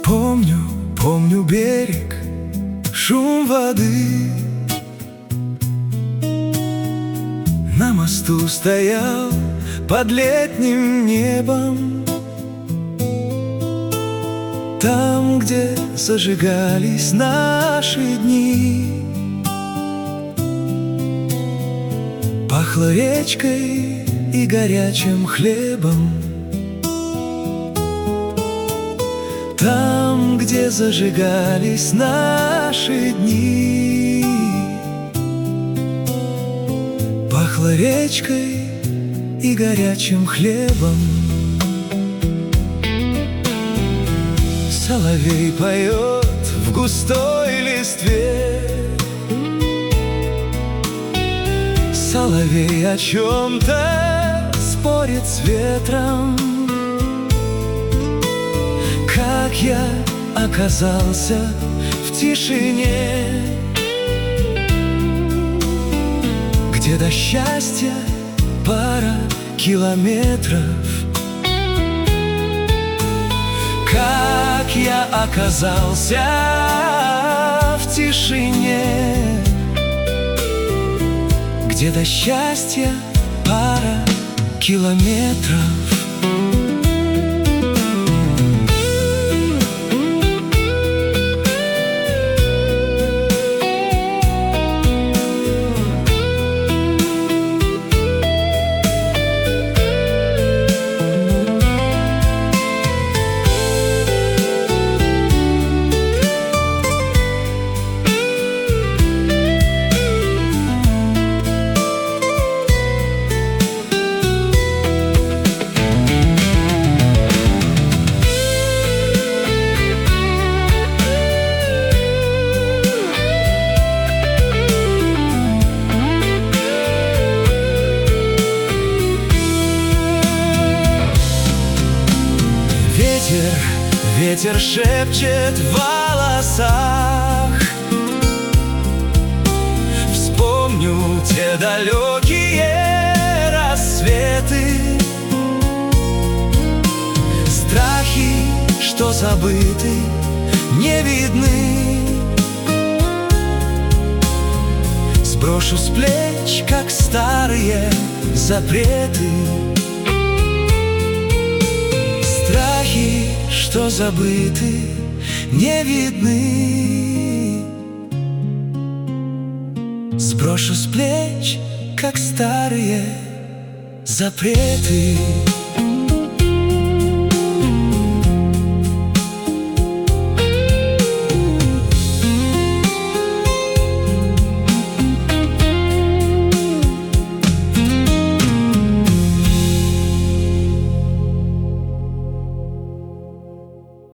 Помню, помню берег, шум воды. На мосту стоял под летним небом, там, где зажигались наши дни. Пахло речкой и горячим хлебом, там, где зажигались наши дни. Пахло речкой и горячим хлебом. Соловей поет в густой листве, соловей о чем-то спорит с ветром. Как я оказался в тишине, где до счастья пара километров. Как я оказался в тишине, где до счастья пара километров. Ветер шепчет в волосах. Вспомню те далекие рассветы, страхи, что забыты, не видны. Сброшу с плеч, как старые запреты, страхи, что забыты, не видны. Сброшу с плеч, как старые запреты.